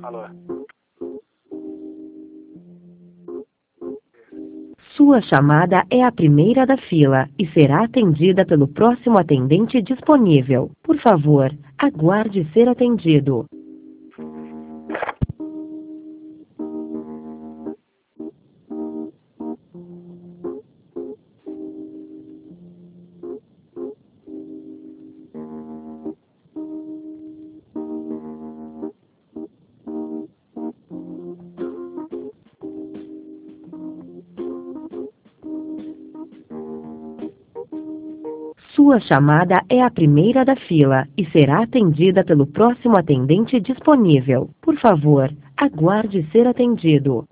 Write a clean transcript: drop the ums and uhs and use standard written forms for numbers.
Alô? Sua chamada é a primeira da fila e será atendida pelo próximo atendente disponível. Por favor, aguarde ser atendido. Sua chamada é a primeira da fila e será atendida pelo próximo atendente disponível. Por favor, aguarde ser atendido.